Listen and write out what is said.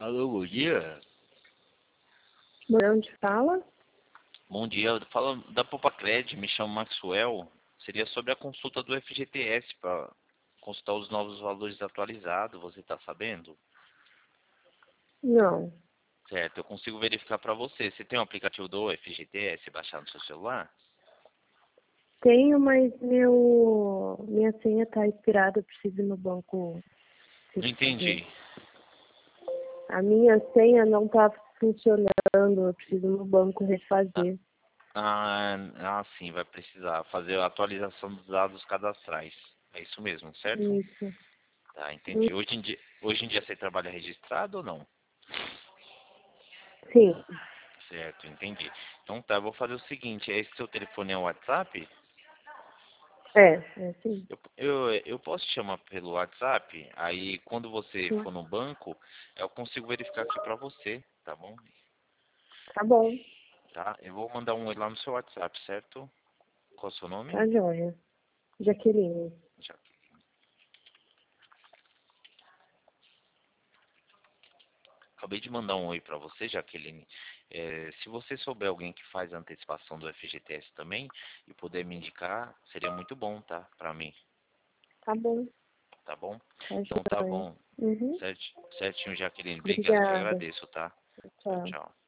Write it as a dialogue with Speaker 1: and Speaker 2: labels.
Speaker 1: Alô, bom dia.
Speaker 2: De onde fala?
Speaker 1: Bom dia, eu falo da Popacred, me chamo Maxwell. Seria sobre a consulta do FGTS para consultar os novos valores atualizados, você está sabendo?
Speaker 2: Não.
Speaker 1: Certo, eu consigo verificar para você. Você tem o aplicativo do FGTS baixado no seu celular?
Speaker 2: Tenho, mas minha senha tá expirada, eu preciso ir no banco
Speaker 1: Não
Speaker 2: refazer.
Speaker 1: entendi.
Speaker 2: A minha senha não tá funcionando, eu preciso ir no banco refazer.
Speaker 1: Sim, vai precisar fazer a atualização dos dados cadastrais. É isso mesmo, certo?
Speaker 2: Isso.
Speaker 1: Tá, entendi. Hoje em dia você trabalha registrado ou não?
Speaker 2: Sim.
Speaker 1: Certo, entendi. Então tá, eu vou fazer o seguinte, esse seu telefone é o WhatsApp?
Speaker 2: É sim.
Speaker 1: Eu posso te chamar pelo WhatsApp, aí quando você
Speaker 2: Sim.
Speaker 1: for no banco, eu consigo verificar aqui pra você, tá bom?
Speaker 2: Tá bom.
Speaker 1: Tá? Eu vou mandar um oi lá no seu WhatsApp, certo? Qual é o seu nome?
Speaker 2: Tá joia. Jaqueline.
Speaker 1: Já. Acabei de mandar um oi pra você, Jaqueline. Se você souber alguém que faz a antecipação do FGTS também e puder me indicar, seria muito bom, tá? Pra mim,
Speaker 2: Tá bom.
Speaker 1: tá bom?
Speaker 2: Tá
Speaker 1: Então tá
Speaker 2: joia.
Speaker 1: bom.
Speaker 2: Uhum.
Speaker 1: Certinho, Jaqueline. Obrigado, te
Speaker 2: Obrigada.
Speaker 1: agradeço, tá? Tchau,
Speaker 2: Tchau.
Speaker 1: tchau.